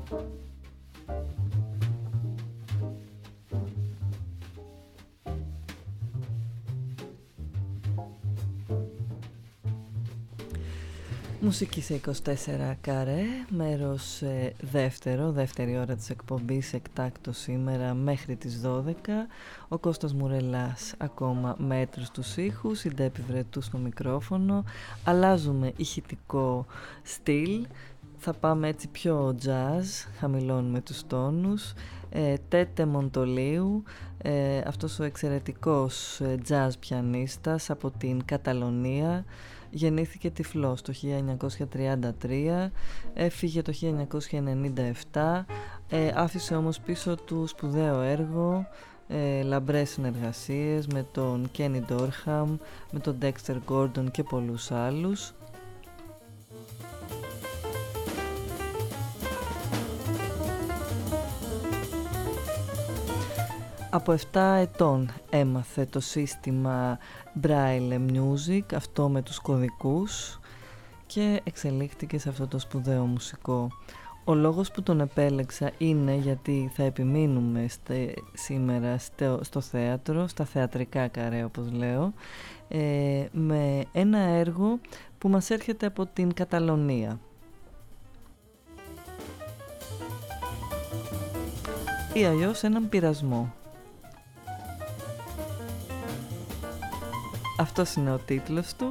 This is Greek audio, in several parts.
Μουσική σε 24 καρέ, μέρος δεύτερη ώρα της εκπομπής, εκτάκτο σήμερα μέχρι τις 12. Ο Κώστας Μουρελάς ακόμα μέτρος στους ήχους, η Ντέπη Βρετού στο μικρόφωνο. Αλλάζουμε ηχητικό στυλ, θα πάμε έτσι πιο jazz, χαμηλώνουμε τους τόνους. Τέτε Μοντολίου, αυτός ο εξαιρετικός jazz πιανίστας από την Καταλωνία. Γεννήθηκε τυφλός το 1933, έφυγε το 1997, άφησε όμως πίσω του σπουδαίο έργο, λαμπρές συνεργασίες με τον Kenny Dorham, με τον Dexter Gordon και πολλούς άλλους. Από 7 ετών έμαθε το σύστημα Braille Music, αυτό με τους κωδικούς, και εξελίχθηκε σε αυτό το σπουδαίο μουσικό. Ο λόγος που τον επέλεξα είναι γιατί θα επιμείνουμε σήμερα στο θέατρο, στα θεατρικά καρέ όπως λέω, με ένα έργο που μας έρχεται από την Καταλωνία. Ή αλλιώς έναν πειρασμό. Αυτός είναι ο τίτλος του,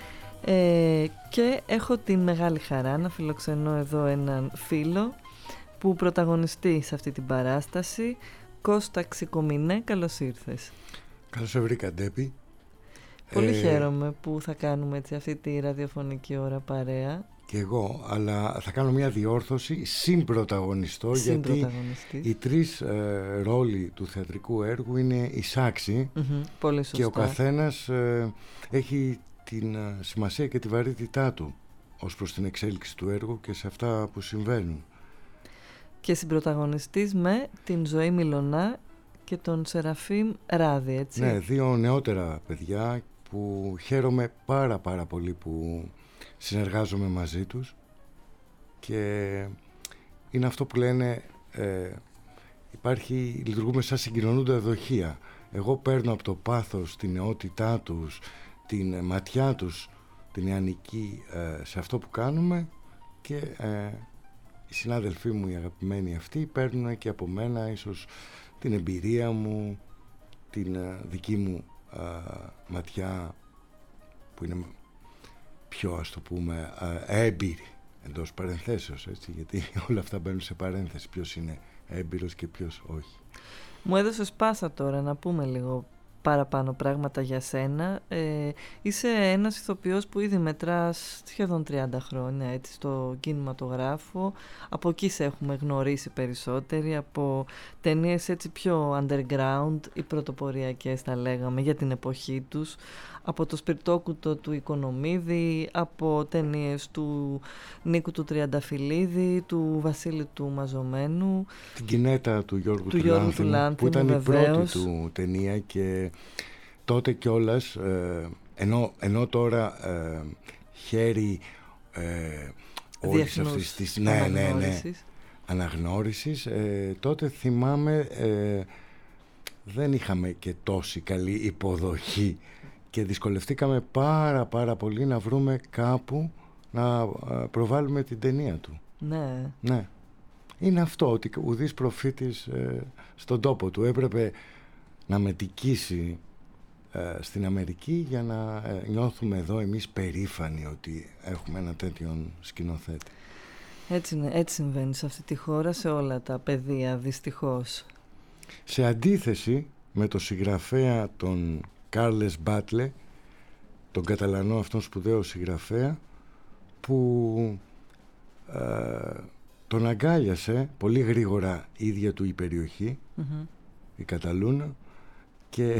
και έχω την μεγάλη χαρά να φιλοξενώ εδώ έναν φίλο που πρωταγωνιστεί σε αυτή την παράσταση. Κώστα Ξικομινέ, καλώς ήρθες. Καλώς σε βρήκα, Ντέπη. Πολύ χαίρομαι που θα κάνουμε έτσι αυτή τη ραδιοφωνική ώρα παρέα. Και εγώ, αλλά θα κάνω μια διόρθωση, συμπρωταγωνιστώ, γιατί οι τρεις ρόλοι του θεατρικού έργου είναι εισάξιοι, πολύ σωστά. Και ο καθένας έχει την σημασία και τη βαρύτητά του ως προς την εξέλιξη του έργου και σε αυτά που συμβαίνουν. Και συμπρωταγωνιστής με την Ζωή Μιλωνά και τον Σεραφείμ Ράδη, έτσι. Ναι, δύο νεότερα παιδιά που χαίρομαι πάρα πολύ που συνεργάζομαι μαζί τους, και είναι αυτό που λένε, λειτουργούμε σαν συγκοινωνούντα δοχεία. Εγώ παίρνω από το πάθος, την νεότητά τους, την ματιά τους, την νεανική, σε αυτό που κάνουμε, και οι συνάδελφοί μου, οι αγαπημένοι αυτοί, παίρνουν και από μένα ίσως την εμπειρία μου, την δική μου ματιά που είναι πιο, ας το πούμε, έμπειρη εντός παρενθέσεως, έτσι, γιατί όλα αυτά μπαίνουν σε παρένθεση, ποιος είναι έμπειρος και ποιος όχι. Μου έδωσες πάσα τώρα να πούμε λίγο παραπάνω πράγματα για σένα. Είσαι ένας ηθοποιός που ήδη μετράς σχεδόν 30 χρόνια, έτσι, στο κινηματογράφο. Από εκεί σε έχουμε γνωρίσει περισσότεροι, από ταινίες έτσι πιο underground ή πρωτοποριακές θα λέγαμε για την εποχή τους, από το Σπιρτόκουτο του Οικονομίδη, από ταινίες του Νίκου του Τριανταφυλλίδη, του Βασίλη του Μαζωμένου, την Κινέτα του Γιώργου του Λάνθιμου, που ήταν βεβαίως η πρώτη του ταινία, και τότε κιόλας, ενώ τώρα χέρι όλης αυτής της αναγνώρισης, τότε θυμάμαι δεν είχαμε και τόση καλή υποδοχή και δυσκολευτήκαμε πάρα πολύ να βρούμε κάπου να προβάλλουμε την ταινία του. Ναι. Είναι αυτό, ότι ουδής προφήτης στον τόπο του. Έπρεπε να μετικήσει στην Αμερική για να νιώθουμε εδώ εμείς περήφανοι ότι έχουμε ένα τέτοιον σκηνοθέτη. Έτσι συμβαίνει σε αυτή τη χώρα, σε όλα τα πεδία, δυστυχώς. Σε αντίθεση με το συγγραφέα τον Κάρλες Μπάτλε, τον Καταλανό αυτόν σπουδαίο συγγραφέα, που τον αγκάλιασε πολύ γρήγορα η ίδια του η περιοχή, η Καταλούνα, και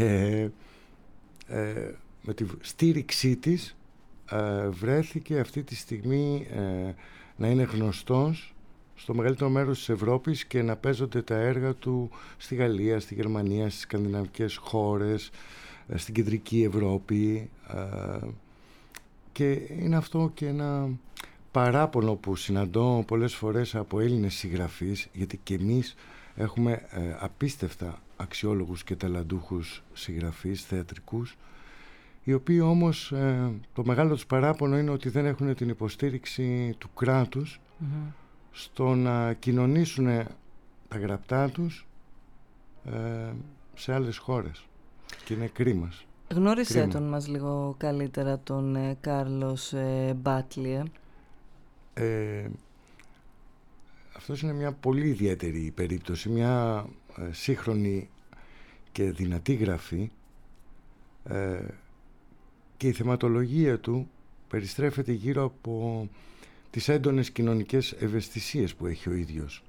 με τη στήριξή της βρέθηκε αυτή τη στιγμή να είναι γνωστός στο μεγαλύτερο μέρος της Ευρώπης και να παίζονται τα έργα του στη Γαλλία, στη Γερμανία, στις σκανδιναβικές χώρες, στην κεντρική Ευρώπη, και είναι αυτό και ένα παράπονο που συναντώ πολλές φορές από Έλληνες συγγραφείς, γιατί και εμείς έχουμε απίστευτα αξιόλογους και ταλαντούχους συγγραφείς, θεατρικούς, οι οποίοι όμως το μεγάλο τους παράπονο είναι ότι δεν έχουν την υποστήριξη του κράτους στο να κοινωνήσουν τα γραπτά τους σε άλλες χώρες. Και είναι κρίμα. Γνώρισε τον μας λίγο καλύτερα, τον Κάρλος Μπάτλιε. Αυτός είναι μια πολύ ιδιαίτερη περίπτωση, μια σύγχρονη και δυνατή γραφή, και η θεματολογία του περιστρέφεται γύρω από τις έντονες κοινωνικές ευαισθησίες που έχει ο ίδιος,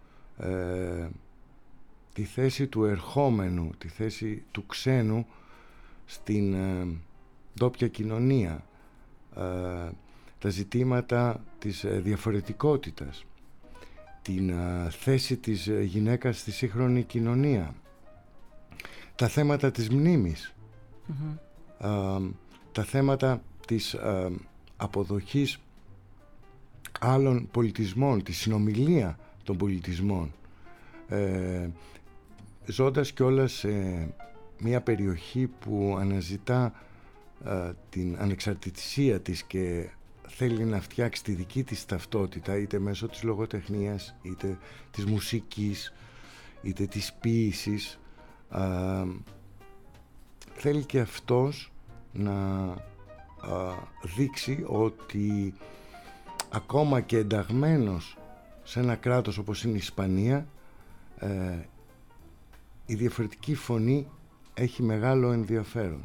τη θέση του ερχόμενου, τη θέση του ξένου στην ντόπια κοινωνία, τα ζητήματα της διαφορετικότητας, την θέση της γυναίκας στη σύγχρονη κοινωνία, τα θέματα της μνήμης, τα θέματα της αποδοχής άλλων πολιτισμών, τη συνομιλία των πολιτισμών, ζώντας κιόλας σε μια περιοχή που αναζητά την ανεξαρτησία της και θέλει να φτιάξει τη δική της ταυτότητα, είτε μέσω της λογοτεχνίας, είτε της μουσικής, είτε της ποίησης. Θέλει και αυτός να δείξει ότι ακόμα και ενταγμένος σε ένα κράτος όπως είναι η Ισπανία, η διαφορετική φωνή έχει μεγάλο ενδιαφέρον.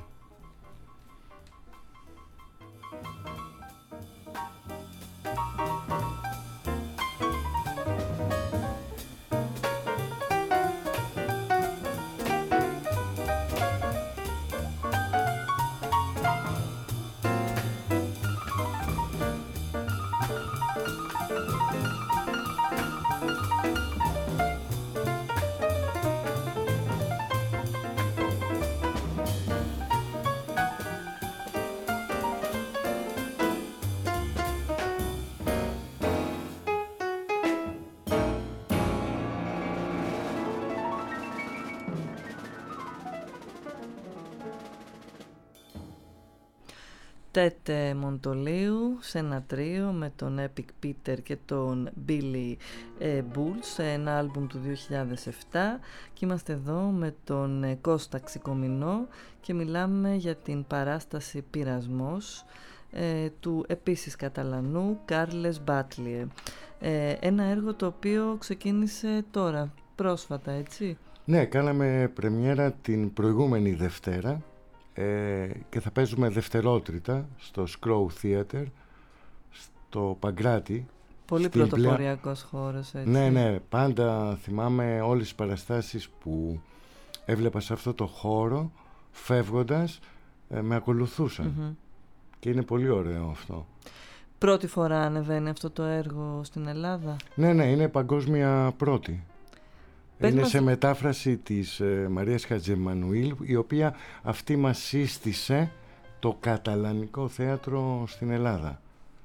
Τέτε Μοντολίου σε ένα τρίο με τον Epic Peter και τον Billy Bulls σε ένα άλμπουμ του 2007, και είμαστε εδώ με τον Κώστα Ξικομινό και μιλάμε για την παράσταση «Πειρασμός» του επίσης Καταλανού Κάρλες Μπάτλιε, ένα έργο το οποίο ξεκίνησε τώρα πρόσφατα, έτσι? Ναι, κάναμε πρεμιέρα την προηγούμενη Δευτέρα και θα παίζουμε δευτερότριτα στο Scrow Theater στο Παγκράτη. Πολύ πρωτοποριακός χώρος, έτσι. Ναι, πάντα θυμάμαι όλες τις παραστάσεις που έβλεπα σε αυτό το χώρο, φεύγοντας με ακολουθούσαν. Και είναι πολύ ωραίο αυτό. Πρώτη φορά ανεβαίνει αυτό το έργο στην Ελλάδα? Ναι, είναι παγκόσμια πρώτη. Είναι σε μετάφραση της Μαρίας Χατζεμανουήλ, η οποία αυτή μας σύστησε το καταλανικό θέατρο στην Ελλάδα.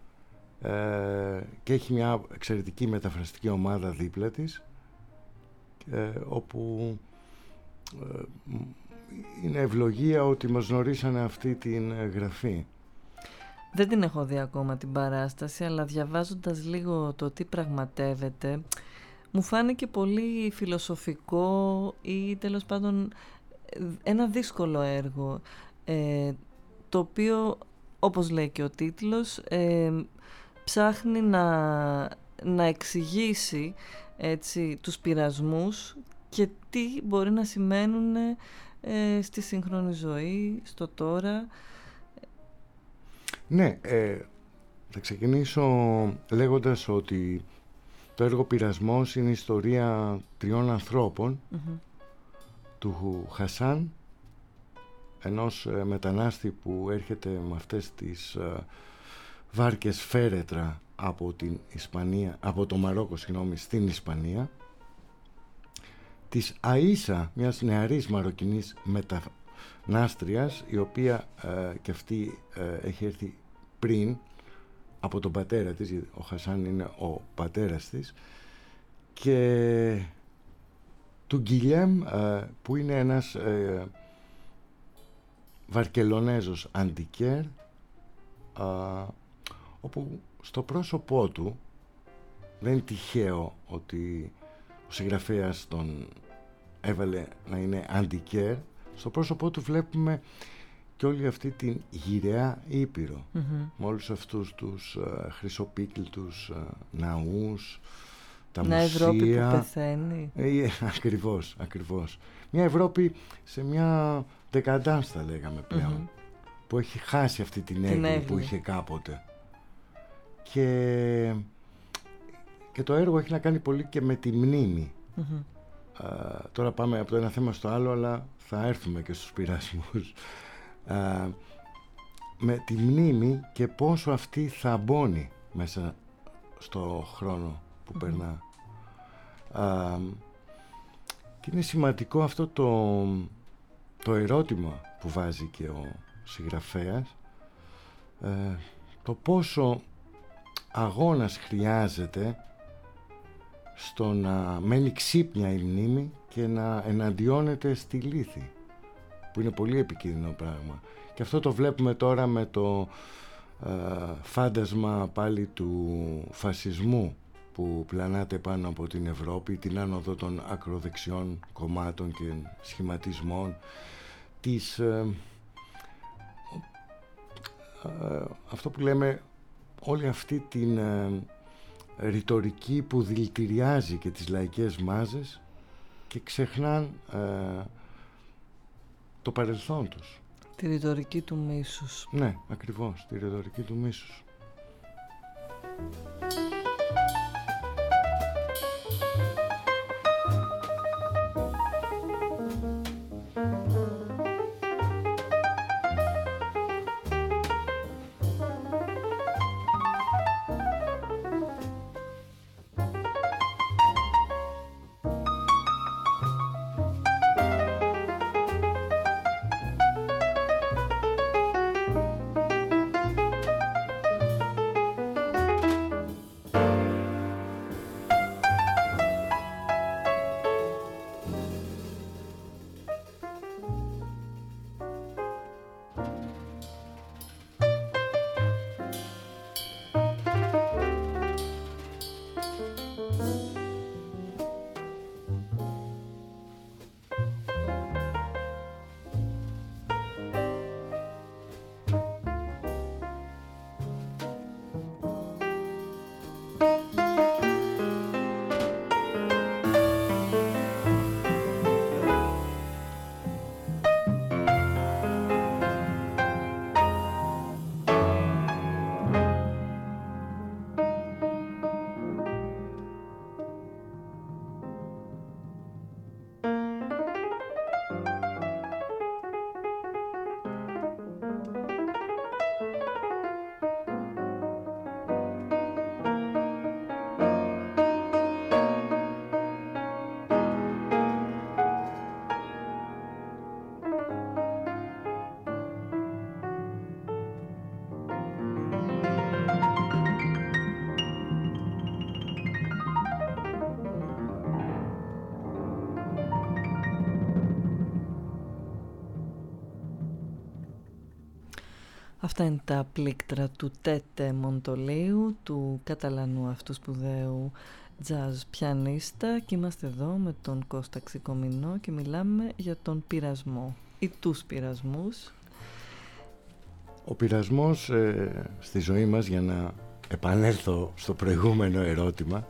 Και έχει μια εξαιρετική μεταφραστική ομάδα δίπλα της, όπου είναι ευλογία ότι μας γνωρίσανε αυτή την γραφή. Δεν την έχω δει ακόμα την παράσταση, αλλά διαβάζοντας λίγο το τι πραγματεύεται, μου φάνηκε πολύ φιλοσοφικό ή τέλος πάντων ένα δύσκολο έργο, το οποίο, όπως λέει και ο τίτλος, ψάχνει να εξηγήσει, έτσι, τους πειρασμούς και τι μπορεί να σημαίνουν στη σύγχρονη ζωή, στο τώρα. Ναι, θα ξεκινήσω λέγοντας ότι το έργο «Πειρασμός» είναι η ιστορία τριών ανθρώπων, του Χασάν, ενός μετανάστη που έρχεται με αυτές τις βάρκες φέρετρα από την Ισπανία, από το Μαρόκο, στην Ισπανία, της Αΐσα, μιας νεαρής μαροκινής μετανάστριας, η οποία και αυτή έχει έρθει πριν από τον πατέρα της, ο Χασάν είναι ο πατέρας της, και του Γκυλιέμ, που είναι ένας Βαρκελονέζος αντικέρ, όπου στο πρόσωπό του, δεν είναι τυχαίο ότι ο συγγραφέας τον έβαλε να είναι αντικέρ, στο πρόσωπό του βλέπουμε και όλη αυτή την γυραιά Ήπειρο, με όλους αυτούς τους χρυσοπίκλητους ναούς, τα μια μουσεία. Ευρώπη που πεθαίνει. Ακριβώς. Μια Ευρώπη σε μια δεκαντάνς, θα λέγαμε πλέον, που έχει χάσει αυτή την έγκλη που είχε κάποτε. Και το έργο έχει να κάνει πολύ και με τη μνήμη. Τώρα πάμε από το ένα θέμα στο άλλο, αλλά θα έρθουμε και στους πειρασμούς. Με τη μνήμη και πόσο αυτή θαμπώνει μέσα στο χρόνο που περνά. Και είναι σημαντικό αυτό το ερώτημα που βάζει και ο συγγραφέας, το πόσο αγώνας χρειάζεται στο να μένει ξύπνια η μνήμη και να εναντιώνεται στη λύθη, που είναι πολύ επικίνδυνο πράγμα. Και αυτό το βλέπουμε τώρα με το φάντασμα πάλι του φασισμού που πλανάται πάνω από την Ευρώπη, την άνοδο των ακροδεξιών κομμάτων και σχηματισμών, αυτό που λέμε, όλη αυτή την ρητορική που δηλητηριάζει και τις λαϊκές μάζες και ξεχνάν το παρελθόν τους. Τη ρητορική του μίσους. Ναι, ακριβώς, τη ρητορική του μίσους. Αυτά είναι τα πλήκτρα του Τέτε Μοντολίου, του Καταλανού αυτού σπουδαίου jazz πιανίστα, και είμαστε εδώ με τον Κώστα Ξικομινό και μιλάμε για τον πειρασμό ή τους πειρασμούς. Ο πειρασμός στη ζωή μας, για να επανέλθω στο προηγούμενο ερώτημα,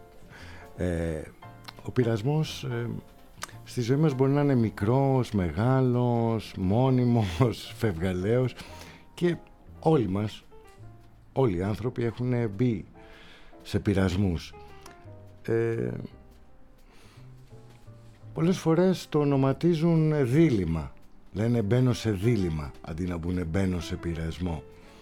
ο πειρασμός στη ζωή μας μπορεί να είναι μικρός, μεγάλος, μόνιμος, φευγαλαίος, και όλοι μας, όλοι οι άνθρωποι έχουν μπει σε πειρασμούς. Πολλές φορές το ονοματίζουν δίλημμα. Λένε μπαίνω σε δίλημμα αντί να πούνε μπαίνω σε πειρασμό.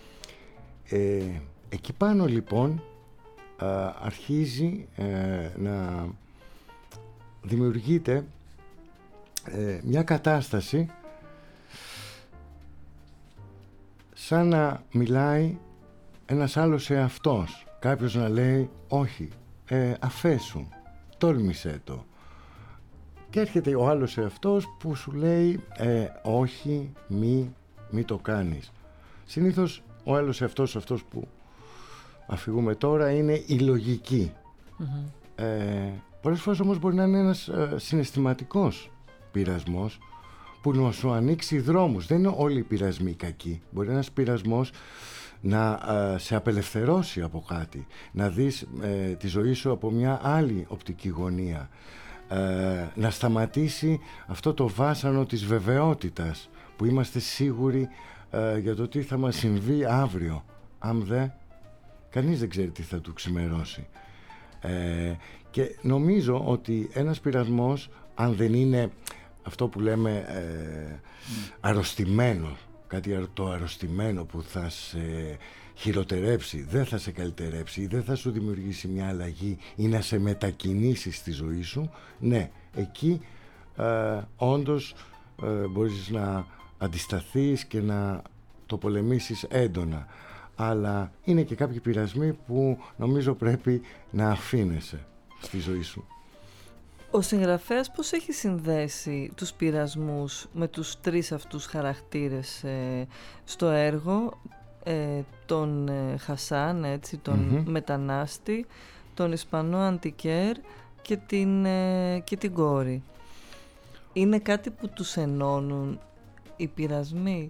Εκεί πάνω λοιπόν αρχίζει να δημιουργείται μια κατάσταση σαν να μιλάει ένας άλλος εαυτός, κάποιος να λέει όχι, αφέσου, τόλμησέ το. Και έρχεται ο άλλος εαυτός που σου λέει όχι, μη το κάνεις. Συνήθως ο άλλος εαυτός, αυτός που αφηγούμε τώρα, είναι η λογική. Πολλές φορές όμως μπορεί να είναι ένας συναισθηματικός πειρασμός που να σου ανοίξει δρόμους. Δεν είναι όλοι οι πειρασμοί κακοί. Μπορεί ένας πειρασμός να σε απελευθερώσει από κάτι, να δεις τη ζωή σου από μια άλλη οπτική γωνία, να σταματήσει αυτό το βάσανο της βεβαιότητας που είμαστε σίγουροι για το τι θα μας συμβεί αύριο. Αν κανείς δεν ξέρει τι θα του ξημερώσει. Και νομίζω ότι ένας πειρασμός, αν δεν είναι αυτό που λέμε αρρωστημένο, κάτι το αρρωστημένο που θα σε χειροτερέψει, δεν θα σε καλυτερέψει ή δεν θα σου δημιουργήσει μια αλλαγή ή να σε μετακινήσει στη ζωή σου, ναι, εκεί όντως μπορείς να αντισταθείς και να το πολεμήσεις έντονα. Αλλά είναι και κάποιοι πειρασμοί που νομίζω πρέπει να αφήνεσαι στη ζωή σου. Ο συγγραφέας πώς έχει συνδέσει τους πειρασμούς με τους τρεις αυτούς χαρακτήρες στο έργο, τον Χασάν, έτσι, τον μετανάστη, τον Ισπανό Αντικέρ και την κόρη? Είναι κάτι που τους ενώνουν οι πειρασμοί?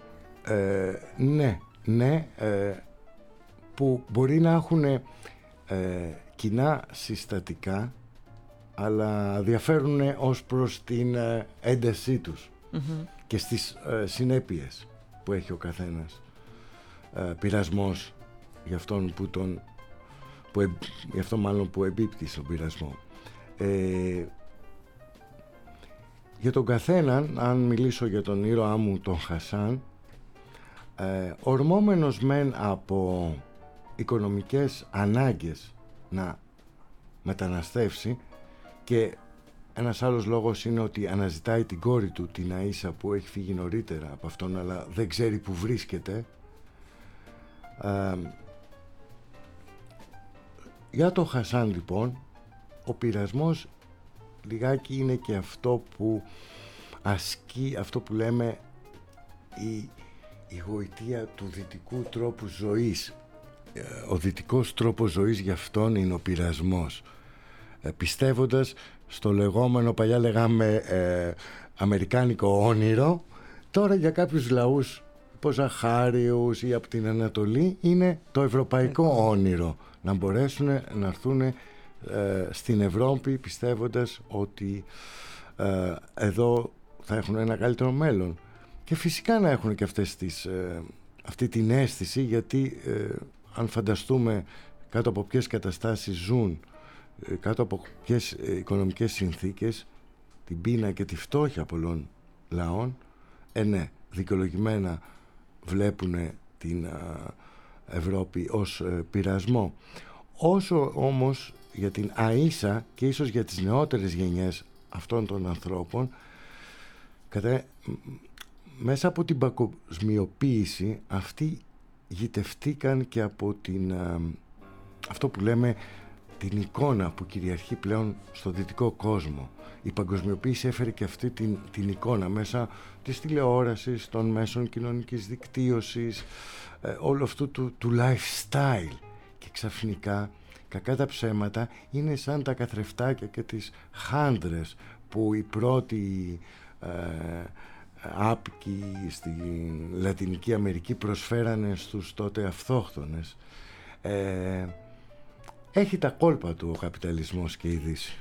Ναι, που μπορεί να έχουν κοινά συστατικά, αλλά διαφέρουν ως προς την έντασή τους και στις συνέπειες που έχει ο καθένας. Πειρασμός για αυτόν για αυτό μάλλον που εμπίπτει στον πειρασμό. Για τον καθέναν, αν μιλήσω για τον ήρωά μου τον Χασάν, ορμόμενος μεν από οικονομικές ανάγκες να μεταναστεύσει, και ένας άλλος λόγος είναι ότι αναζητάει την κόρη του, την Αΐσα, που έχει φύγει νωρίτερα από αυτόν, αλλά δεν ξέρει που βρίσκεται. Για τον Χασάν λοιπόν ο πειρασμός λιγάκι είναι και αυτό που ασκεί αυτό που λέμε η γοητεία του δυτικού τρόπου ζωής. Ο δυτικός τρόπος ζωής για αυτόν είναι ο πειρασμός, πιστεύοντας στο λεγόμενο, παλιά λέγαμε αμερικάνικο όνειρο, τώρα για κάποιους λαούς Ποζαχάριους ή από την Ανατολή είναι το ευρωπαϊκό όνειρο, να μπορέσουν να έρθουν στην Ευρώπη πιστεύοντας ότι εδώ θα έχουν ένα καλύτερο μέλλον, και φυσικά να έχουν και αυτή την αίσθηση, γιατί αν φανταστούμε κάτω από ποιες καταστάσεις ζουν, κάτω από ποιες οικονομικές συνθήκες, την πείνα και τη φτώχεια πολλών λαών, ναι, δικαιολογημένα βλέπουν την Ευρώπη ως πειρασμό. Όσο όμως για την Αΐσα και ίσως για τις νεότερες γενιές αυτών των ανθρώπων, μέσα από την παγκοσμιοποίηση αυτοί γητευτήκαν και από αυτό που λέμε την εικόνα που κυριαρχεί πλέον στο δυτικό κόσμο. Η παγκοσμιοποίηση έφερε και αυτή την εικόνα μέσα της τηλεόρασης, των μέσων κοινωνικής δικτύωσης, όλο αυτού του lifestyle, και ξαφνικά, κακά τα ψέματα, είναι σαν τα καθρεφτάκια και τις χάντρες που οι πρώτοι άπικοι στη Λατινική Αμερική προσφέρανε στους τότε αυτόχθονες. Έχει τα κόλπα του ο καπιταλισμός και η Δύση.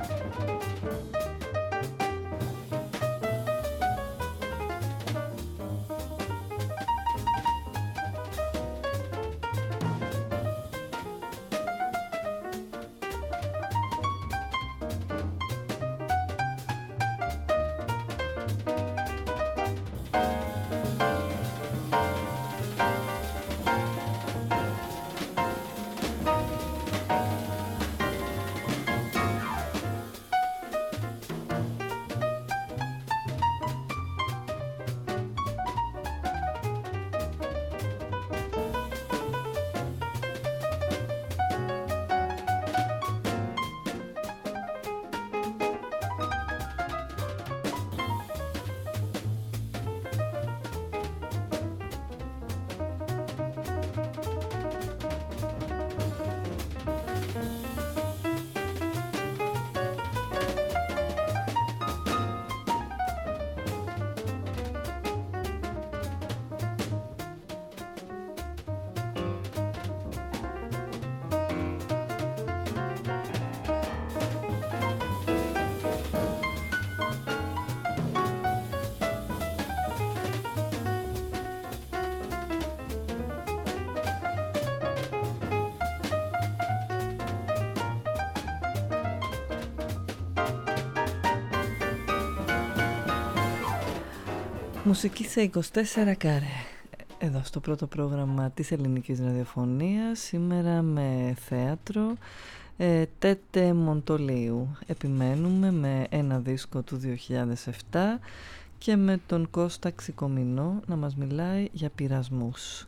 Μουσική σε 24 καρέ. Εδώ στο πρώτο πρόγραμμα της ελληνικής ραδιοφωνίας, σήμερα με θέατρο, Τέτε Μοντολίου. Επιμένουμε με ένα δίσκο του 2007 και με τον Κώστα Ξικομινό να μας μιλάει για πειρασμούς.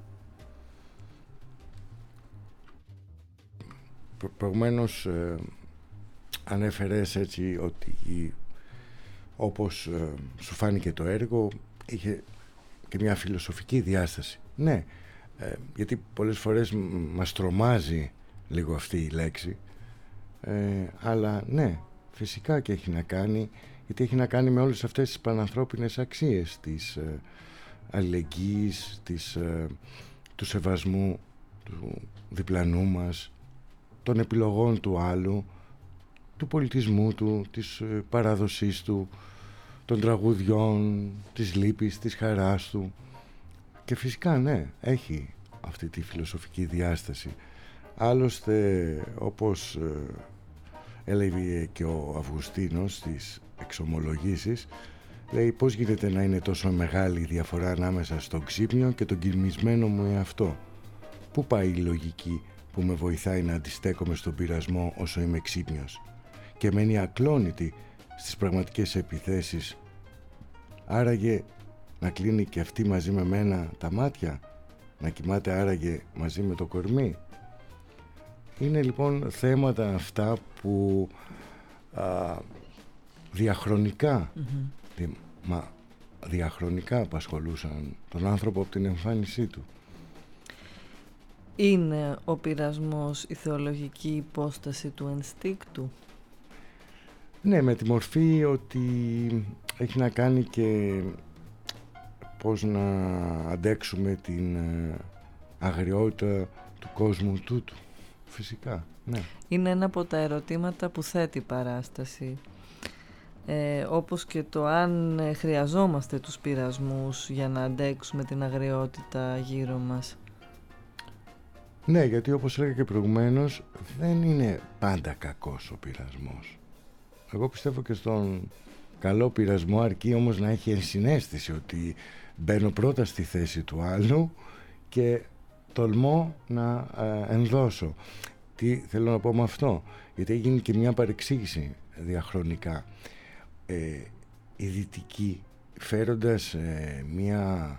Προηγουμένως ανέφερες έτσι ότι όπως σου φάνηκε το έργο είχε και μια φιλοσοφική διάσταση. Ναι, γιατί πολλές φορές μας τρομάζει λίγο αυτή η λέξη, αλλά ναι, φυσικά και έχει να κάνει, γιατί έχει να κάνει με όλες αυτές τις πανανθρώπινες αξίες της αλληλεγγύης, του σεβασμού του διπλανού μας, των επιλογών του άλλου, του πολιτισμού του, της παράδοσής του, των τραγουδιών, της λύπης, της χαράς του. Και φυσικά ναι, έχει αυτή τη φιλοσοφική διάσταση. Άλλωστε, όπως έλεγε και ο Αυγουστίνος στις εξομολογήσεις, λέει πώς γίνεται να είναι τόσο μεγάλη η διαφορά ανάμεσα στον ξύπνιο και τον κοιμισμένο μου εαυτό. Πού πάει η λογική που με βοηθάει να αντιστέκομαι στον πειρασμό όσο είμαι ξύπνιος και μένει ακλόνητη στις πραγματικές επιθέσεις? Άραγε να κλείνει και αυτή μαζί με μένα τα μάτια, να κοιμάται άραγε μαζί με το κορμί? Είναι λοιπόν θέματα αυτά που διαχρονικά διαχρονικά απασχολούσαν τον άνθρωπο από την εμφάνισή του. Είναι ο πειρασμός η θεολογική υπόσταση του ενστίκτου? Ναι, με τη μορφή ότι έχει να κάνει και πώς να αντέξουμε την αγριότητα του κόσμου τούτου. Φυσικά, ναι. Είναι ένα από τα ερωτήματα που θέτει η παράσταση. Όπως και το αν χρειαζόμαστε τους πειρασμούς για να αντέξουμε την αγριότητα γύρω μας. Ναι, γιατί όπως έλεγα και προηγουμένως, δεν είναι πάντα κακός ο πειρασμός. Εγώ πιστεύω και στον καλό πειρασμό, αρκεί όμως να έχει ενσυναίσθηση ότι μπαίνω πρώτα στη θέση του άλλου και τολμώ να ενδώσω. Τι θέλω να πω με αυτό? Γιατί έγινε και μια παρεξήγηση διαχρονικά. Οι δυτικοί, φέροντας μια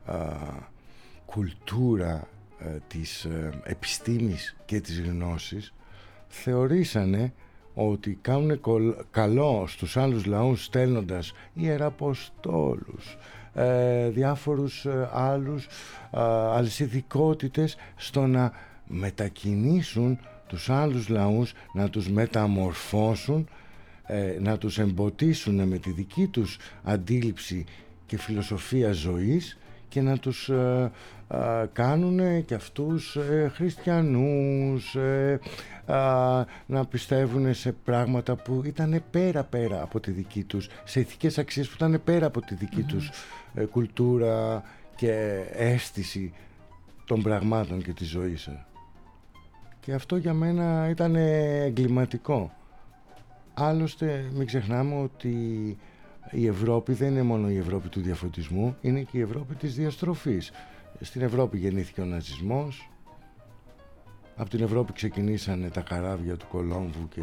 κουλτούρα της επιστήμης και της γνώσης, θεωρήσανε ότι κάνουν καλό στους άλλους λαούς στέλνοντας ιεραποστόλους, διάφορους άλλες ειδικότητες, στο να μετακινήσουν τους άλλους λαούς, να τους μεταμορφώσουν, να τους εμποτίσουν με τη δική τους αντίληψη και φιλοσοφία ζωής και να τους κάνουν και αυτούς χριστιανούς, να πιστεύουν σε πράγματα που ήταν πέρα από τη δική τους, σε ηθικές αξίες που ήταν πέρα από τη δική τους κουλτούρα και αίσθηση των πραγμάτων και της ζωής. Και αυτό για μένα ήταν εγκληματικό. Άλλωστε μην ξεχνάμε ότι η Ευρώπη δεν είναι μόνο η Ευρώπη του διαφωτισμού, είναι και η Ευρώπη της διαστροφής. Στην Ευρώπη γεννήθηκε ο ναζισμός, από την Ευρώπη ξεκινήσανε τα καράβια του Κολόμβου και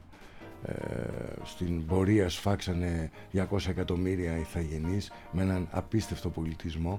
στην πορεία σφάξανε 200 εκατομμύρια ηθαγενείς με έναν απίστευτο πολιτισμό.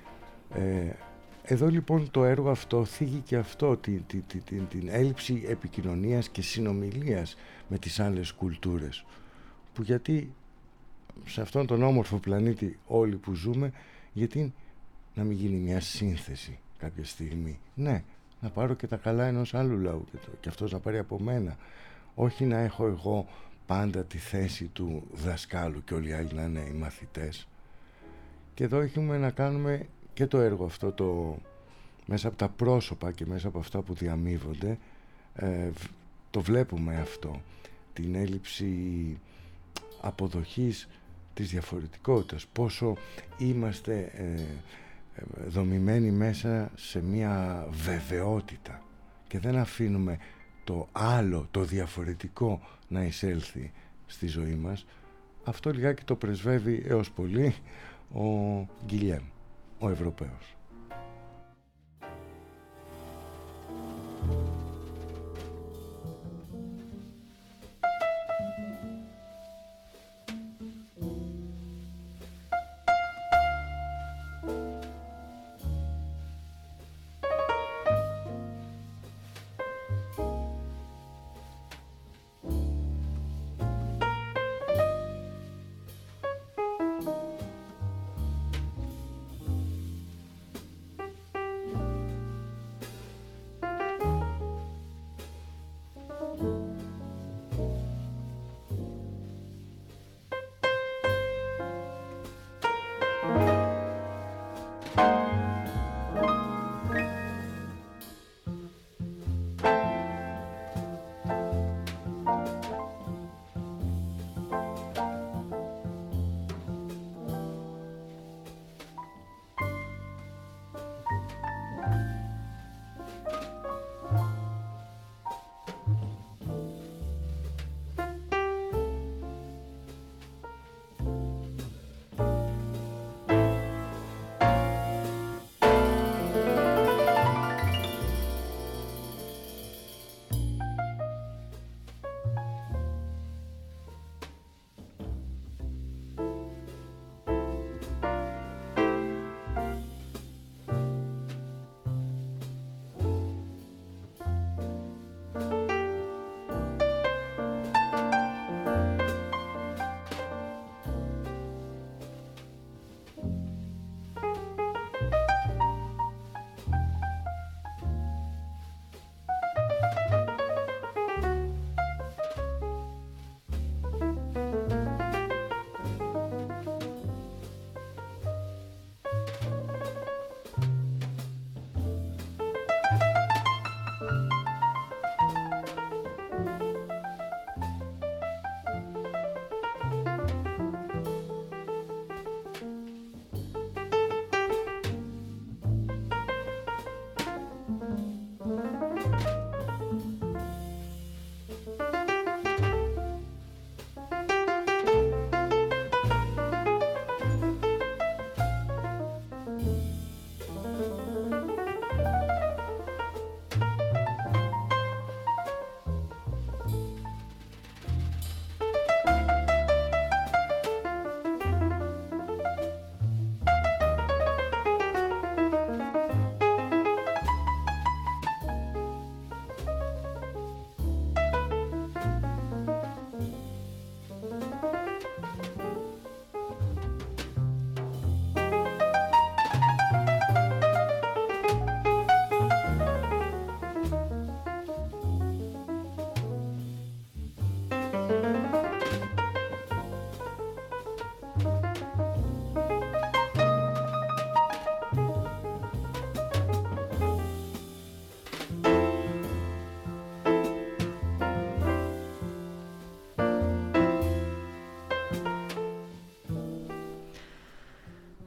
Εδώ λοιπόν το έργο αυτό θίγει και αυτό, την έλλειψη επικοινωνίας και συνομιλίας με τις άλλες κουλτούρες, που γιατί σε αυτόν τον όμορφο πλανήτη όλοι που ζούμε, γιατί να μην γίνει μια σύνθεση κάποια στιγμή? Ναι, να πάρω και τα καλά ενός άλλου λαού και αυτός να πάρει από μένα, όχι να έχω εγώ πάντα τη θέση του δασκάλου και όλοι οι άλλοι να είναι οι μαθητές. Και εδώ έχουμε να κάνουμε και το έργο αυτό, μέσα από τα πρόσωπα και μέσα από αυτά που διαμείβονται, το βλέπουμε αυτό, την έλλειψη αποδοχής της διαφορετικότητας, πόσο είμαστε δομημένοι μέσα σε μια βεβαιότητα και δεν αφήνουμε το άλλο, το διαφορετικό να εισέλθει στη ζωή μας. Αυτό λιγάκι το πρεσβεύει έως πολύ ο Γκυλιέμ, ο Ευρωπαίος.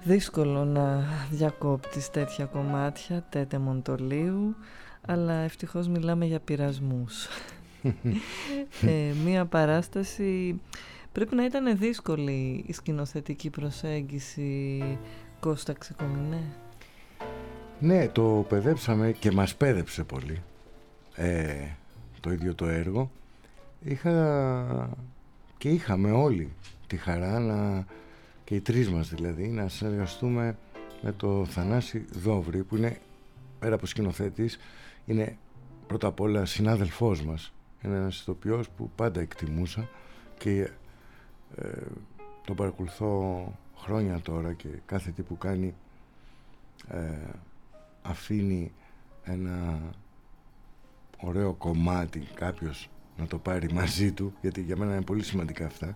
Δύσκολο να διακόπτεις τέτοια κομμάτια τέτα Μοντολίου, αλλά ευτυχώς μιλάμε για πειρασμούς. Μία παράσταση πρέπει να ήταν δύσκολη η σκηνοθετική προσέγγιση, Κώστα Ξεκομινέ. Ναι, το παιδέψαμε και μας πέδεψε πολύ το ίδιο το έργο. Είχαμε όλοι τη χαρά και οι τρεις μας δηλαδή, να συνεργαστούμε με το Θανάση Δόβρη, που είναι, πέρα από σκηνοθέτης, είναι πρώτα απ' όλα συνάδελφός μας. Είναι ένας ηθοποιός που πάντα εκτιμούσα και τον παρακολουθώ χρόνια τώρα, και κάθε τι που κάνει αφήνει ένα ωραίο κομμάτι κάποιος να το πάρει μαζί του, γιατί για μένα είναι πολύ σημαντικά αυτά.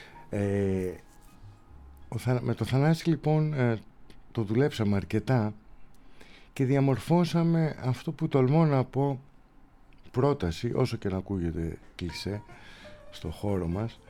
Με το Θανάση λοιπόν το δουλέψαμε αρκετά και διαμορφώσαμε αυτό που τολμώ να πω πρόταση, όσο και να ακούγεται κλισέ στο χώρο μας,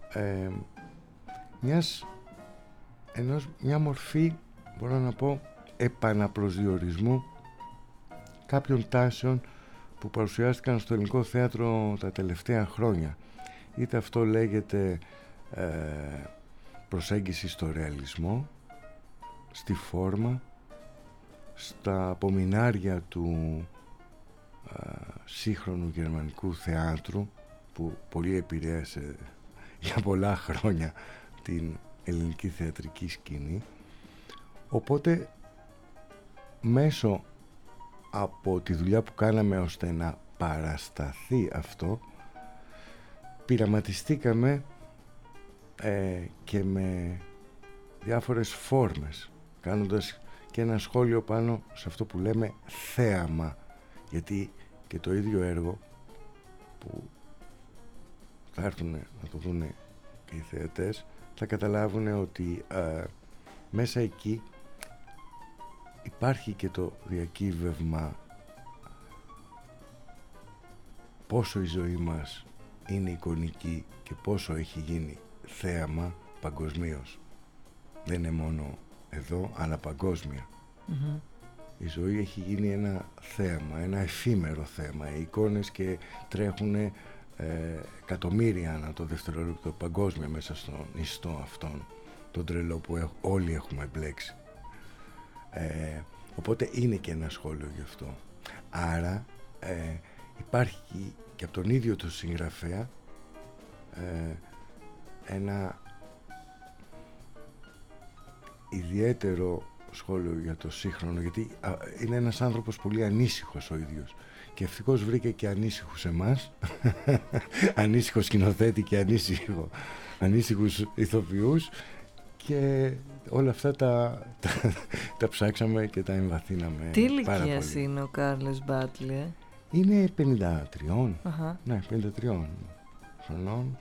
μια μορφή, μπορώ να πω, επαναπροσδιορισμού κάποιων τάσεων που παρουσιάστηκαν στο ελληνικό θέατρο τα τελευταία χρόνια. Είτε αυτό λέγεται προσέγγιση στο ρεαλισμό, στη φόρμα, στα απομεινάρια του σύγχρονου γερμανικού θεάτρου, που πολύ επηρέασε για πολλά χρόνια την ελληνική θεατρική σκηνή. Οπότε μέσω από τη δουλειά που κάναμε ώστε να παρασταθεί αυτό, πειραματιστήκαμε και με διάφορες φόρμες, κάνοντας και ένα σχόλιο πάνω σε αυτό που λέμε θέαμα, γιατί και το ίδιο έργο που θα έρθουν να το δουν και οι θεατές θα καταλάβουν ότι μέσα εκεί υπάρχει και το διακύβευμα πόσο η ζωή μας είναι εικονική και πόσο έχει γίνει θέαμα παγκοσμίως. Δεν είναι μόνο εδώ, αλλά παγκόσμια. Mm-hmm. Η ζωή έχει γίνει ένα θέαμα, ένα εφήμερο θέαμα. Οι εικόνες και τρέχουν εκατομμύρια ανά το δευτερόλεπτο παγκόσμια μέσα στον ιστό αυτόν, τον τρελό που όλοι έχουμε μπλέξει. Οπότε είναι και ένα σχόλιο γι' αυτό. Άρα υπάρχει και από τον ίδιο το συγγραφέα ένα ιδιαίτερο σχόλιο για το σύγχρονο, γιατί είναι ένας άνθρωπος πολύ ανήσυχος ο ίδιος, και ευτυχώς βρήκε και ανήσυχους εμάς ανήσυχο σκηνοθέτη και ανήσυχους ηθοποιούς, και όλα αυτά τα ψάξαμε και τα εμβαθύναμε. Τι ηλικίας είναι ο Κάρλος Μπάτλε? Είναι 53. Ναι, 53 χρονών.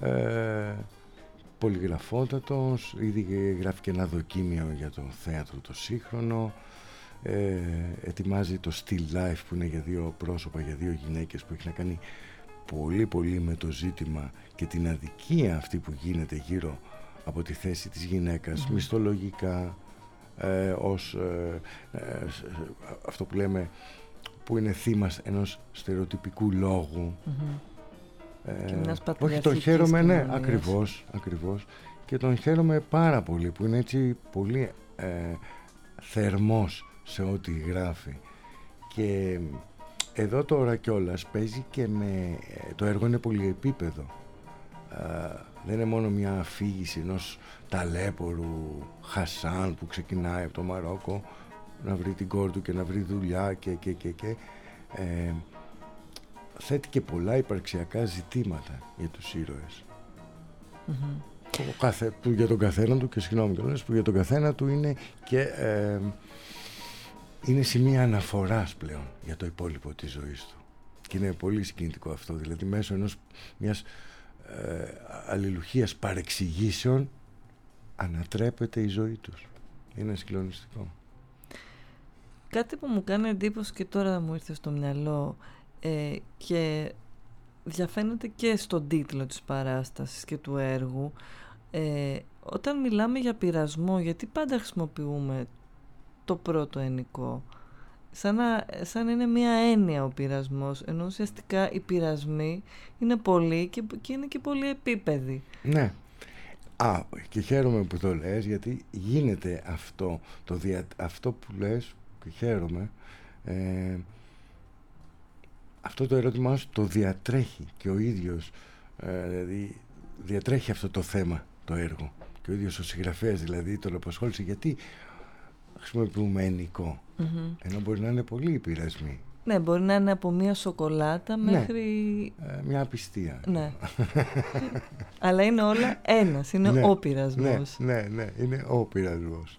Πολυγραφότατος, ήδη γράφει και ένα δοκίμιο για το θέατρο το σύγχρονο, ετοιμάζει το Still Life, που είναι για δύο πρόσωπα, για δύο γυναίκες, που έχει να κάνει πολύ πολύ με το ζήτημα και την αδικία αυτή που γίνεται γύρω από τη θέση της γυναίκας, μισθολογικά, ως αυτό που λέμε, που είναι θύμα ενός στερεοτυπικού λόγου. Όχι, τον χαίρομαι, ναι, ακριβώς, και τον χαίρομαι πάρα πολύ που είναι έτσι πολύ θερμός σε ό,τι γράφει. Και εδώ τώρα κιόλας παίζει και με το έργο, είναι πολυεπίπεδο. Δεν είναι μόνο μια αφήγηση ενός ταλέπορου Χασάν που ξεκινάει από το Μαρόκο να βρει την κόρη του και να βρει δουλειά και θέτει και πολλά υπαρξιακά ζητήματα για τους ήρωες. Που για τον καθένα του, και συγγνώμη κιόλας, που για τον καθένα του είναι και είναι σημεία αναφοράς πλέον για το υπόλοιπο της ζωής του, και είναι πολύ συγκινητικό αυτό, δηλαδή μέσω μιας αλληλουχίας παρεξηγήσεων ανατρέπεται η ζωή τους. Είναι συγκλονιστικό. Κάτι που μου κάνει εντύπωση και τώρα μου ήρθε στο μυαλό, και διαφαίνεται και στον τίτλο της παράστασης και του έργου, όταν μιλάμε για πειρασμό, γιατί πάντα χρησιμοποιούμε το πρώτο ενικό? Σαν είναι μια έννοια ο πειρασμός, ενώ ουσιαστικά οι πειρασμοί είναι πολλοί και είναι και πολύ επίπεδοι. Ναι. Και χαίρομαι που το λες, γιατί γίνεται αυτό που λες, και χαίρομαι. Αυτό το ερώτημά σου το διατρέχει και ο ίδιος, δηλαδή διατρέχει αυτό το θέμα το έργο, και ο ίδιος ο συγγραφέας δηλαδή τον απασχόλησε, γιατί χρησιμοποιούμε ενικό, ενώ μπορεί να είναι πολλοί οι πειρασμοί. Ναι, μπορεί να είναι από μία σοκολάτα μέχρι... μια απιστία. Ναι. Αλλά είναι όλα ένας, είναι ο πειρασμός. Ναι, είναι ο πειρασμός.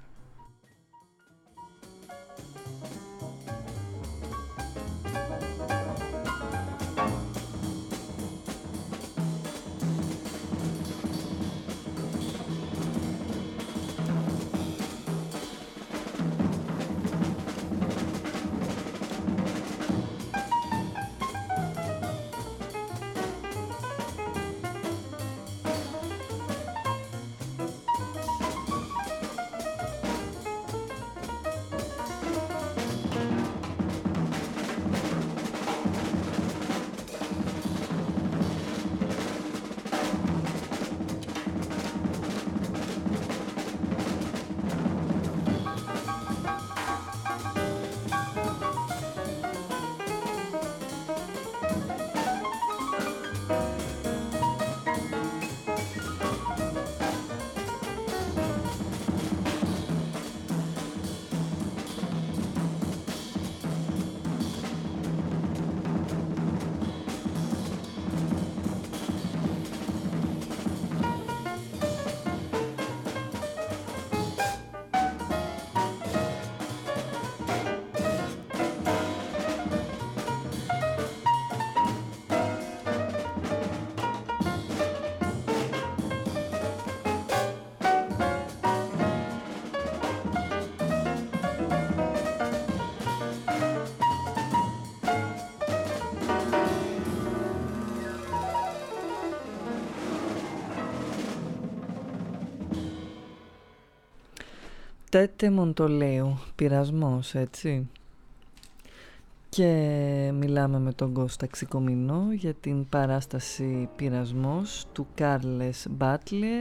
Τέτε Μοντολέου, πειρασμός, έτσι. Και μιλάμε με τον Κώστα Ξικομινό για την παράσταση «Πειρασμός» του Κάρλες Μπάτλε,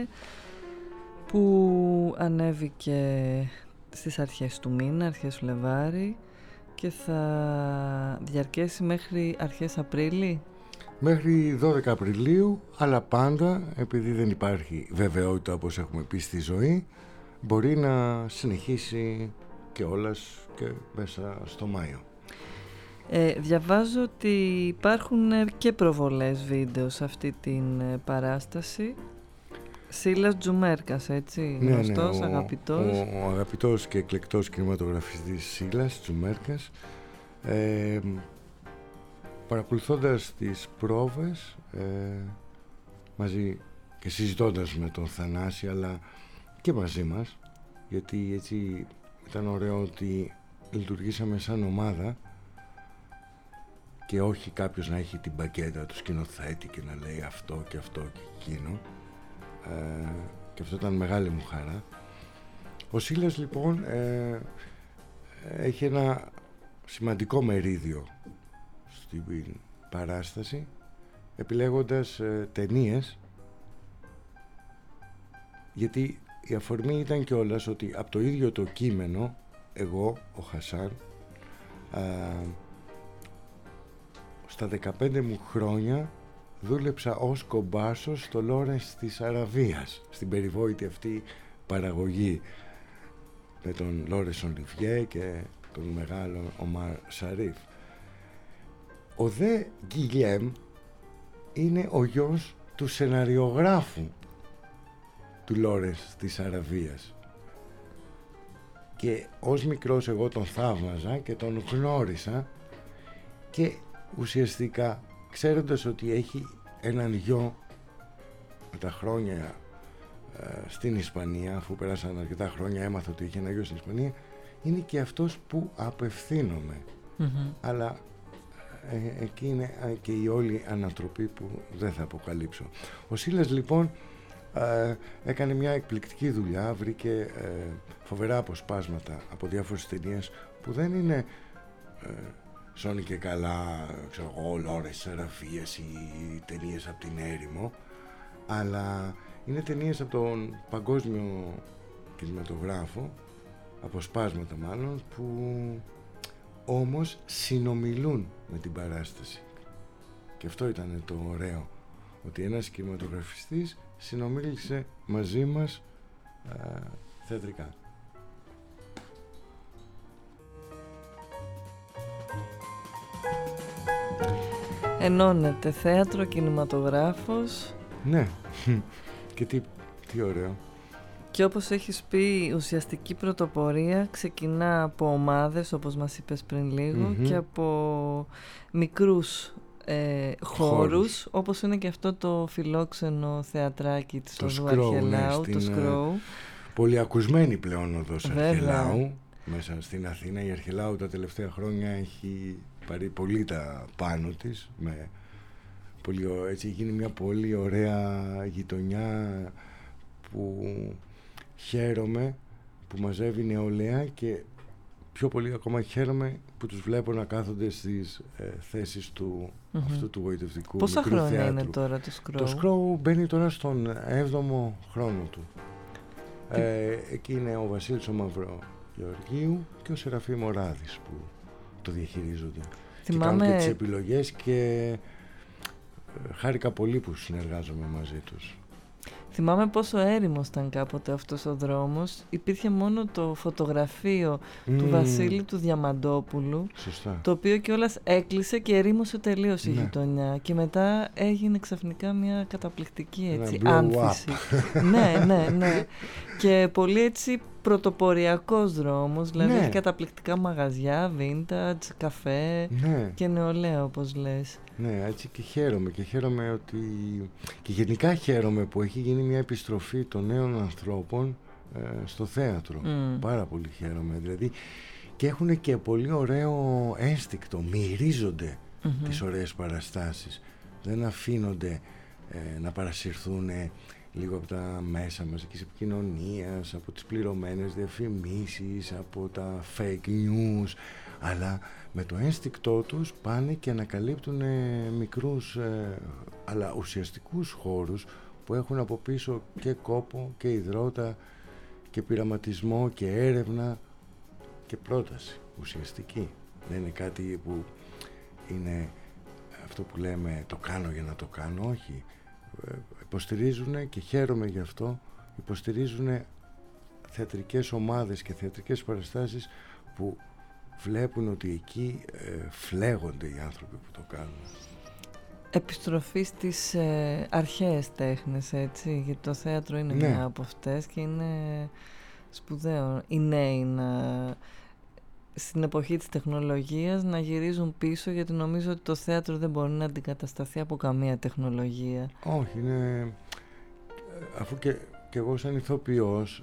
που ανέβηκε στις αρχές του μήνα, αρχές Φλεβάρι, και θα διαρκέσει μέχρι αρχές Απρίλη. Μέχρι 12 Απριλίου, αλλά πάντα, επειδή δεν υπάρχει βεβαιότητα όπως έχουμε πει στη ζωή, μπορεί να συνεχίσει και όλας και μέσα στο Μάιο. Διαβάζω ότι υπάρχουν και προβολές βίντεο σε αυτή την παράσταση. Σίλας Τζουμέρκας, έτσι, γνωστός, αγαπητός. Ο αγαπητός και εκλεκτός κινηματογραφιστής Σίλας Τζουμέρκας, παρακολουθώντας τις πρόβες μαζί και συζητώντας με τον Θανάση, αλλά και μαζί μας, γιατί έτσι ήταν ωραίο ότι λειτουργήσαμε σαν ομάδα και όχι κάποιος να έχει την πακέτα του σκηνοθέτη και να λέει αυτό και αυτό και εκείνο, και αυτό ήταν μεγάλη μου χαρά. Ο Σίλας λοιπόν έχει ένα σημαντικό μερίδιο στην παράσταση, επιλέγοντας ταινίες, γιατί η αφορμή ήταν κιόλας ότι από το ίδιο το κείμενο, εγώ, ο Χασάν, στα 15 μου χρόνια δούλεψα ως κομπάσος στο Λόρενς της Αραβίας, στην περιβόητη αυτή παραγωγή με τον Λόρενς Ολιβιέ και τον μεγάλο Ομάρ Σαρίφ. Ο δε Γκυλιέμ είναι ο γιος του σεναριογράφου του Λόρενς της Αραβίας, και ως μικρός εγώ τον θαύμαζα και τον γνώρισα, και ουσιαστικά ξέροντας ότι έχει έναν γιο με τα χρόνια στην Ισπανία, αφού πέρασαν αρκετά χρόνια έμαθα ότι είχε ένα γιο στην Ισπανία, είναι και αυτός που απευθύνομαι. Αλλά εκεί είναι και η όλη ανατροπή που δεν θα αποκαλύψω. Ο Σίλας λοιπόν έκανε μια εκπληκτική δουλειά, βρήκε φοβερά αποσπάσματα από διάφορες ταινίες που δεν είναι Σόνι και καλά, ξέρω εγώ, Λόρες Σεραφείες ή ταινίες από την έρημο, αλλά είναι ταινίες από τον παγκόσμιο κινηματογράφο, αποσπάσματα μάλλον, που όμως συνομιλούν με την παράσταση. Και αυτό ήταν το ωραίο, ότι ένας κινηματογραφιστής συνομίλησε μαζί μας θεατρικά. Ενώνεται θέατρο, κινηματογράφος. Ναι, και τι ωραίο. Και όπως έχεις πει, η ουσιαστική πρωτοπορία ξεκινά από ομάδες, όπως μας είπες πριν λίγο, και από μικρούς χώρους, όπως είναι και αυτό το φιλόξενο θεατράκι της οδού Αρχελάου, το Σκρόου. Πολύ ακουσμένη πλέον οδός Αρχελάου μέσα στην Αθήνα. Η Αρχελάου τα τελευταία χρόνια έχει πάρει πολύ τα πάνω της, έτσι έχει γίνει μια πολύ ωραία γειτονιά που χαίρομαι που μαζεύει νεολαία, και πιο πολύ ακόμα χαίρομαι που τους βλέπω να κάθονται στις θέσεις του αυτού του γοητευτικού μικρού θεάτρου. Πόσα χρόνια είναι τώρα το Σκρόου? Το Σκρόου μπαίνει τώρα στον 7ο χρόνο του. Εκεί είναι ο Βασίλης ο Μαυρογεωργίου και ο Σεραφείμ Μωράδης που το διαχειρίζονται. Και κάνουν και τις επιλογές, και χάρηκα πολύ που συνεργάζομαι μαζί τους. Θυμάμαι πόσο έρημος ήταν κάποτε αυτός ο δρόμος. Υπήρχε μόνο το φωτογραφείο του Βασίλη του Διαμαντόπουλου. Σωστά. Το οποίο κιόλας έκλεισε και ερήμωσε τελείως η γειτονιά. Και μετά έγινε ξαφνικά μια καταπληκτική άνθηση. Ναι. Και πολύ έτσι πρωτοποριακός δρόμος. Δηλαδή έχει καταπληκτικά μαγαζιά, vintage, καφέ και νεολαία, όπως λες. Ναι, έτσι και χαίρομαι ότι... Και γενικά χαίρομαι που έχει γίνει μια επιστροφή των νέων ανθρώπων στο θέατρο. Πάρα πολύ χαίρομαι. Δηλαδή, και έχουν και πολύ ωραίο ένστικτο. Μυρίζονται τις ωραίες παραστάσεις. Δεν αφήνονται να παρασυρθούν λίγο από τα μέσα μαζικής επικοινωνίας, από τις πληρωμένες διαφημίσεις, από τα fake news, αλλά με το ένστικτό τους πάνε και ανακαλύπτουν μικρούς αλλά ουσιαστικούς χώρους που έχουν από πίσω και κόπο και υδρότα και πειραματισμό και έρευνα και πρόταση ουσιαστική. Δεν είναι κάτι που είναι αυτό που λέμε το κάνω για να το κάνω, όχι. Υποστηρίζουν, και χαίρομαι γι' αυτό, υποστηρίζουν θεατρικές ομάδες και θεατρικές παραστάσεις που βλέπουν ότι εκεί φλέγονται οι άνθρωποι που το κάνουν. Επιστροφή στις αρχαίες τέχνες, έτσι, γιατί το θέατρο είναι μια από αυτές και είναι σπουδαίο οι νέοι στην εποχή της τεχνολογίας να γυρίζουν πίσω, γιατί νομίζω ότι το θέατρο δεν μπορεί να αντικατασταθεί από καμία τεχνολογία. Όχι, είναι... Αφού και εγώ σαν ηθοποιός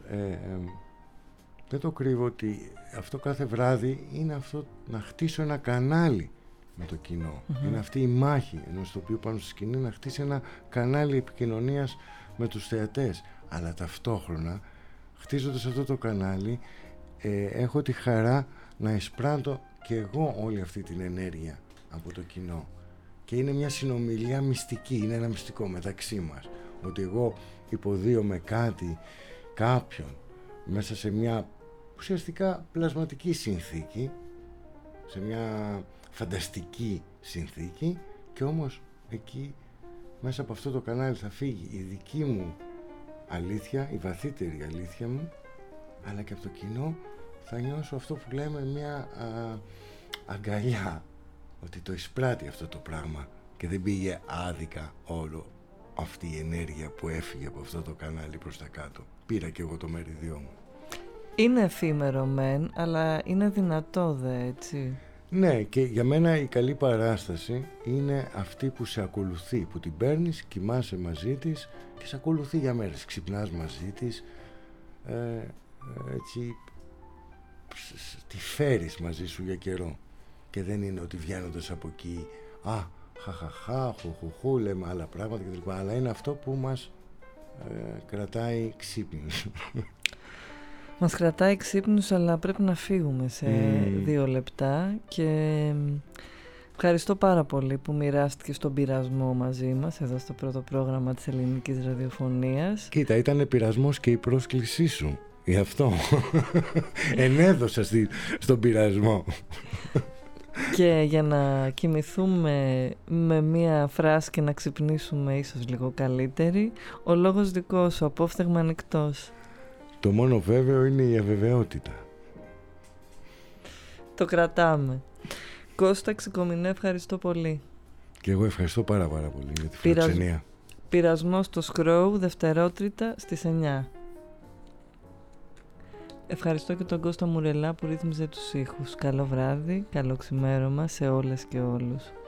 δεν το κρύβω ότι αυτό κάθε βράδυ είναι αυτό, να χτίσω ένα κανάλι με το κοινό. Είναι αυτή η μάχη ενός ηθοποιού πάνω στη σκηνή, να χτίσει ένα κανάλι επικοινωνίας με τους θεατές. Αλλά ταυτόχρονα, χτίζοντας αυτό το κανάλι, έχω τη χαρά να εισπράττω και εγώ όλη αυτή την ενέργεια από το κοινό. Και είναι μια συνομιλία μυστική, είναι ένα μυστικό μεταξύ μας. Ότι εγώ υποδίωμαι κάτι, κάποιον, μέσα σε μια ουσιαστικά πλασματική συνθήκη, σε μια φανταστική συνθήκη, και όμως εκεί μέσα από αυτό το κανάλι θα φύγει η δική μου αλήθεια, η βαθύτερη αλήθεια μου, αλλά και από το κοινό θα νιώσω αυτό που λέμε μια αγκαλιά, ότι το εισπράττει αυτό το πράγμα και δεν πήγε άδικα όλο αυτή η ενέργεια που έφυγε από αυτό το κανάλι προς τα κάτω. Πήρα και εγώ το μεριδιό μου. Είναι εφήμερο μεν, αλλά είναι δυνατό έτσι. Ναι, και για μένα η καλή παράσταση είναι αυτή που σε ακολουθεί, που την παίρνεις, κοιμάσαι μαζί της και σε ακολουθεί για μέρες. Ξυπνάς μαζί της, έτσι τη φέρεις μαζί σου για καιρό, και δεν είναι ότι βγαίνοντας από εκεί χαχαχά, χουχουχού, λέμε άλλα πράγματα κτλ. Αλλά είναι αυτό που μας κρατάει ξύπνιος. Μας κρατάει ξύπνους, αλλά πρέπει να φύγουμε σε 2 λεπτά και ευχαριστώ πάρα πολύ που μοιράστηκες τον πειρασμό μαζί μας εδώ στο πρώτο πρόγραμμα της ελληνικής ραδιοφωνίας. Κοίτα, ήταν πειρασμός και η πρόσκλησή σου. Γι' αυτό ενέδωσα στον πειρασμό. Και για να κοιμηθούμε με μία φράση και να ξυπνήσουμε ίσως λίγο καλύτεροι, ο λόγος δικός σου, απόφθεγμα ανοιχτός. Το μόνο βέβαιο είναι η αβεβαιότητα. Το κρατάμε. Κώστα Ξικομινέ, ευχαριστώ πολύ. Και εγώ ευχαριστώ πάρα πολύ για τη φιλοξενία. Πειρασμός στο Σκρόου, Δευτερότριτα στις 9. Ευχαριστώ και τον Κώστα Μουρελά που ρύθμιζε τους ήχους. Καλό βράδυ, καλό ξημέρωμα σε όλες και όλους.